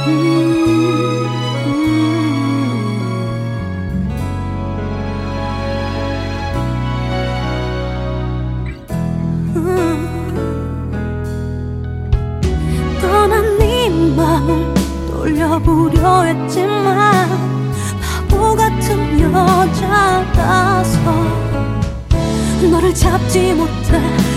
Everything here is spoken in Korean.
떠난 네 맘을 돌려보려 했지만 바보 같은 여자라서 너를 잡지 못해